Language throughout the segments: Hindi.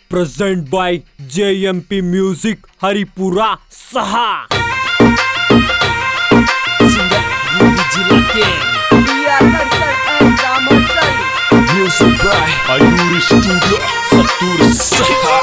Present by JMP music Haripura सहा। Music by Ayuri Studio Satur Saha।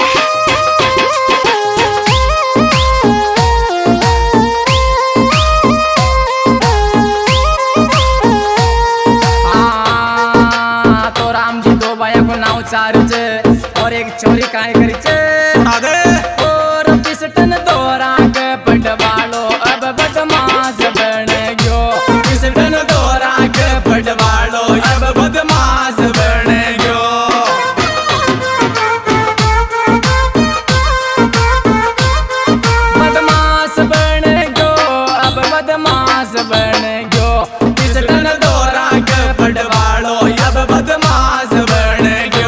तो राम जी दो भाइया को नाव चारुचे और एक चोरी काय करीचे और पिसटन दोरा के पटवालो अब बदमाश बन गयो। पिसटन दोरा के पटवालो अब बदमाश बन गयो। बदमाश बन गयो अब बदमाश बन गयो। पिसटन दोरा के पटवालो अब बदमाश बन गयो।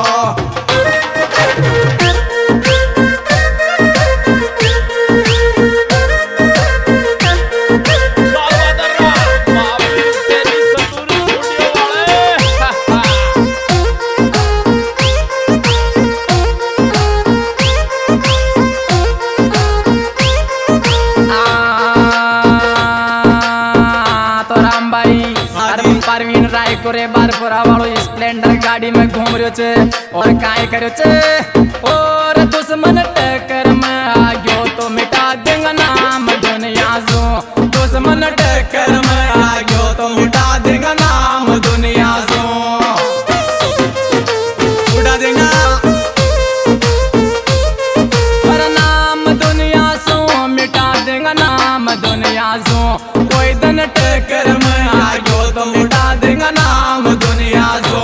परवीन राय को रे बारपुरा वालो स्प्लेंडर गाड़ी में घूम रहो छे और काय करो छे और दुश्मन टक्कर में आ गयो तो मिटा देंगे नाम दुनिया से। दुश्मन टक्कर में आ गयो तो मिटा देंगे नाम दुनिया से। उड़ा देंगे पर नाम दुनिया से मिटा देंगे नाम दुनिया से। कोई दिन टक्कर में आ गयो तो मिटा देंगे नाम दुनिया से।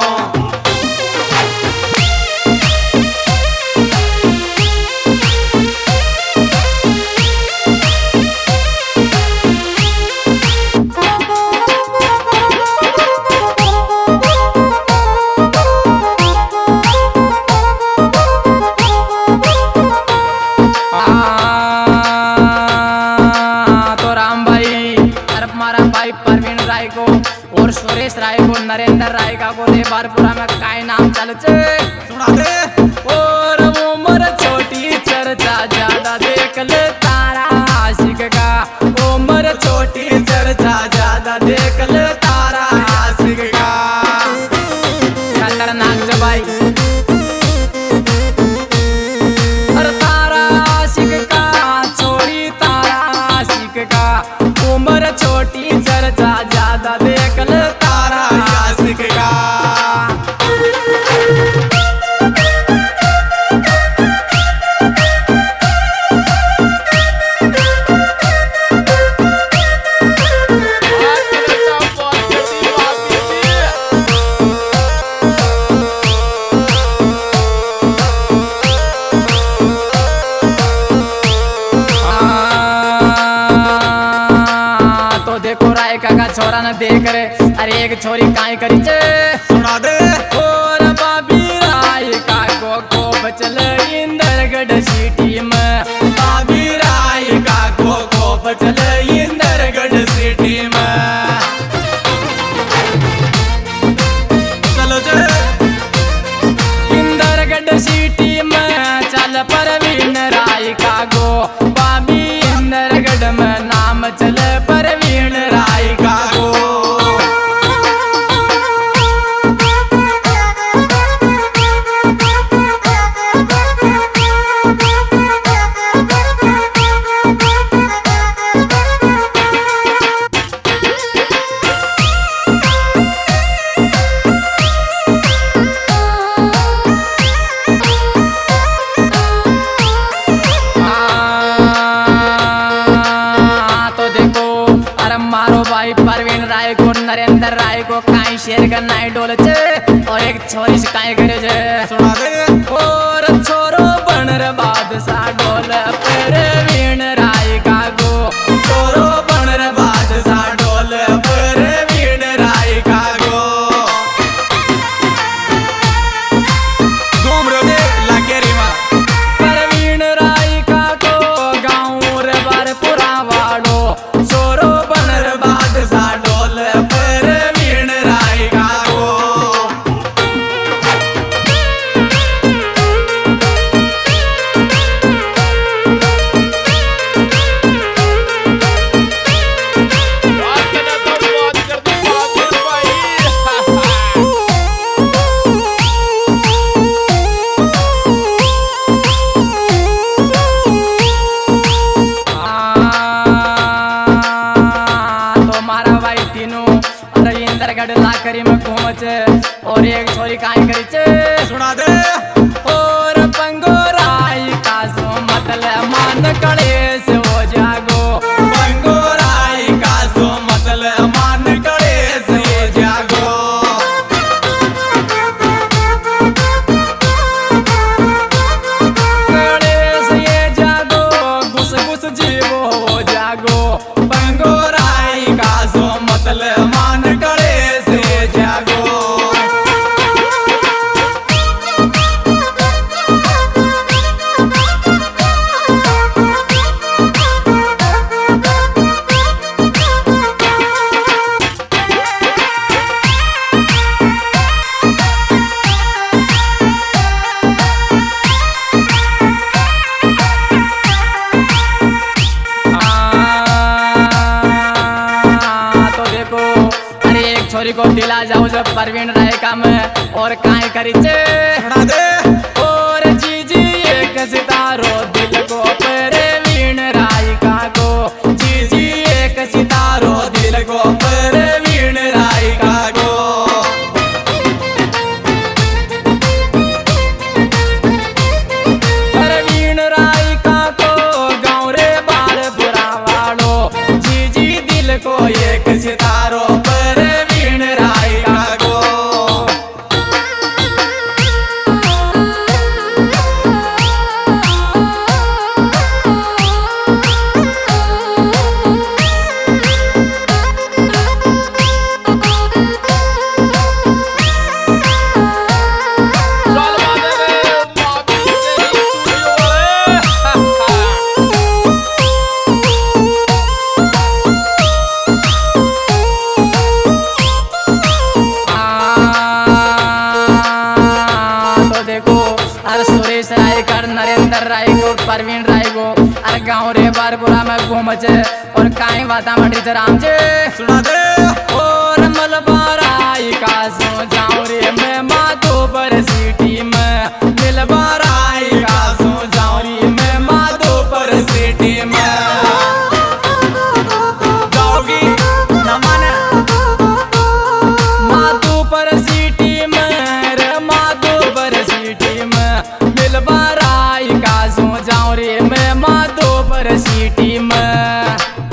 परवीन राय को और सुरेश राय को नरेंद्र राय का को रे बारपुरा में काय नाम चलचे सुना दे। और उम्र छोटी चर्चा ज्यादा देख ले तारा आशिक का। उम्र छोटी चर्चा ज्यादा देख ले तारा आशिक का। खतरनाक जो भाई और तारा आशिक का छोड़ी तारा आशिक का। उम्र छोटी चर्चा ज्यादा देख ले तारा आशिक का। का छोरा न देख रे अरे एक छोरी काय करी चे सुना दे। और बाबी राय का को बचल इंदरगढ़ सिटी में। बाबी राय का को बचल इंदरगढ़ सिटी में। चलो जे इंदरगढ़ सिटी में चल परवीन राय का गो। बाबी इंदरगढ़ में नाम चल परवीन राय का गो। परवीन राय को नरेंद्र राय को काई शेर का नाई डोल चे और एक छोरी से काई करे जे सुना दे। और छोरो बनर बादशाह डोल परवीन राय का गो। छोरो बनर बादशाह डोल परवीन राय का गो। घूम रो दे लागे रीमा परवीन राय का गो। गाँव रे बारपुरा वाड़ो छोरो बनर बादशाह डोल परवीन राय का गो। गडला करी में घूमचे और एक छोरी काई करी चे सुना दे और पंगोराई का सो मतलब मान कड़े से हो जागो पंगोराई का सो मतलब मान कड़े से जागो कड़े से ये जागो घुस घुस जीवो हो जागो पंगोराई का सो मतलब मान कड़े से जागो छोरी को दिला जाओ जब परवीन राय का में और काई करी चे सुना दे और जीजी एक सितारो दिल को परवीन राय का को जीजी एक सितारो दिल को परवीन राय का गो परवीन राय का को गाँव रे बार बुरा वालो जीजी दिल को एक सितारो परवीन राय का गो सुरेश राय कर नरेंद्र राय को परवीन राय को अरे गाँव रे बारपुरा में घूमचे और काई बाता मटी राम जे सुना दे और मलबाराई का सो जाऊं रे मैं माधोपुर सिटी में मिलबाराई का सो जाऊं रे मैं माधोपुर सिटी में जाओगी न माने माधोपुर सिटी में रे माधोपुर सिटी में मिलबाराई का सो जाऊं रे मैं माधोपुर सिटी में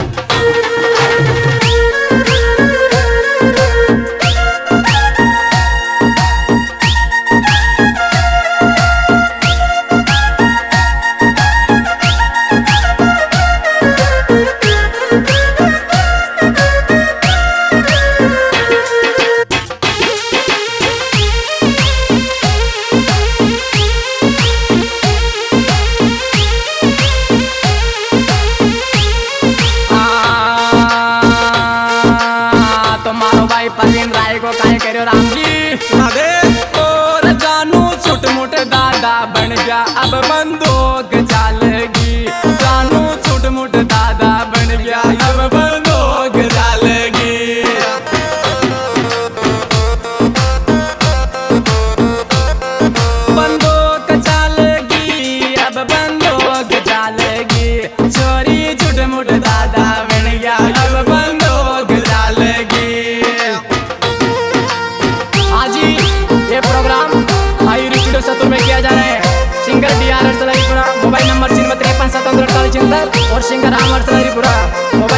परवीन राय को काहे करो राम जी सुना दे और जानू छोट मोट दादा बन गया अब बंदूक चालेगी जानू छोट मोट दादा बन गया अब बंदूक डालेगी बंदूक चालेगी अब बंदूक चालेगी छोरी छोट मोट दादा बन गया अब बंदूक डालेगी ये प्रोग्राम आयुर स्टूडियो सतुर में किया जा रहा है। Singer D R mobile number 53 57 48 और सिंगर आमर मोबाइल